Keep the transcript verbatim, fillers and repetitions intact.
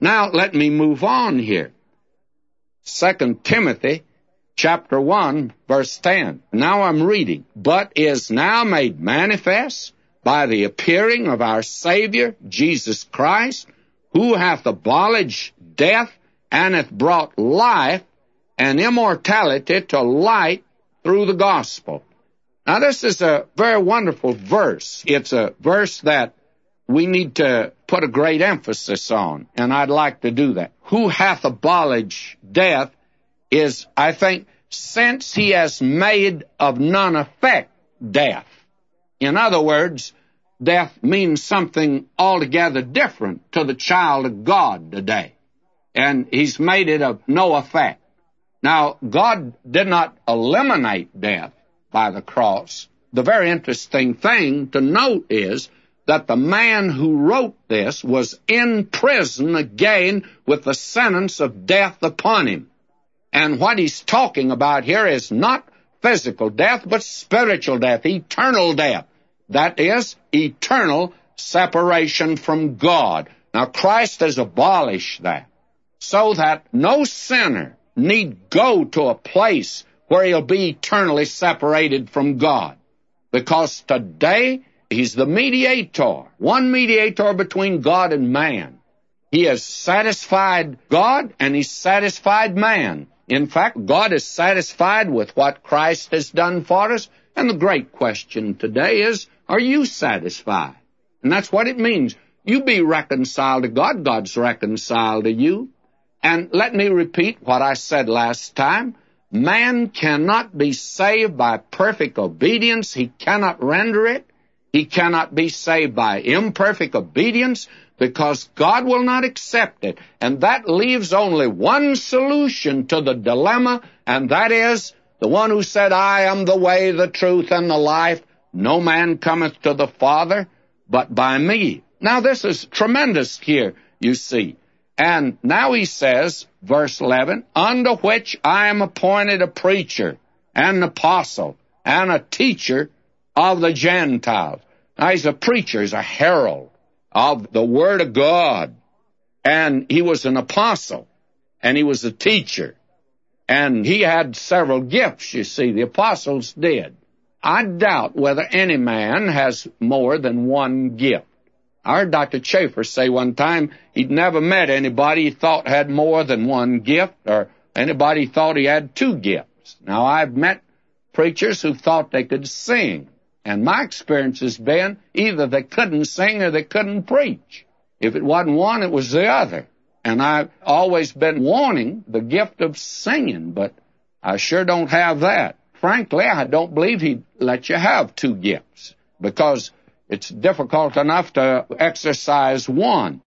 Now, let me move on here. Second Timothy chapter one, verse ten. Now I'm reading. But is now made manifest by the appearing of our Savior, Jesus Christ, who hath abolished death, and hath brought life and immortality to light through the gospel. Now, this is a very wonderful verse. It's a verse that we need to put a great emphasis on, and I'd like to do that. Who hath abolished death is, I think, since he has made of none effect death. In other words, death means something altogether different to the child of God today, and he's made it of no effect. Now, God did not eliminate death by the cross. The very interesting thing to note is that the man who wrote this was in prison again with the sentence of death upon him. And what he's talking about here is not physical death, but spiritual death, eternal death. That is, eternal separation from God. Now, Christ has abolished that, so that no sinner need go to a place where he'll be eternally separated from God. Because today, he's the mediator, one mediator between God and man. He has satisfied God, and he's satisfied man. In fact, God is satisfied with what Christ has done for us, and the great question today is, are you satisfied? And that's what it means. You be reconciled to God, God's reconciled to you. And let me repeat what I said last time. Man cannot be saved by perfect obedience. He cannot render it. He cannot be saved by imperfect obedience because God will not accept it. And that leaves only one solution to the dilemma, and that is the one who said, I am the way, the truth, and the life. No man cometh to the Father but by me. Now, this is tremendous here, you see. And now he says, verse eleven, unto which I am appointed a preacher, and an apostle, and a teacher of the Gentiles. Now, he's a preacher, he's a herald of the Word of God. And he was an apostle, and he was a teacher. And he had several gifts, you see, the apostles did. I doubt whether any man has more than one gift. I heard Doctor Chafer say one time he'd never met anybody he thought had more than one gift, or anybody thought he had two gifts. Now, I've met preachers who thought they could sing, and my experience has been either they couldn't sing or they couldn't preach. If it wasn't one, it was the other. And I've always been wanting the gift of singing, but I sure don't have that. Frankly, I don't believe he'd let you have two gifts, because it's difficult enough to exercise one.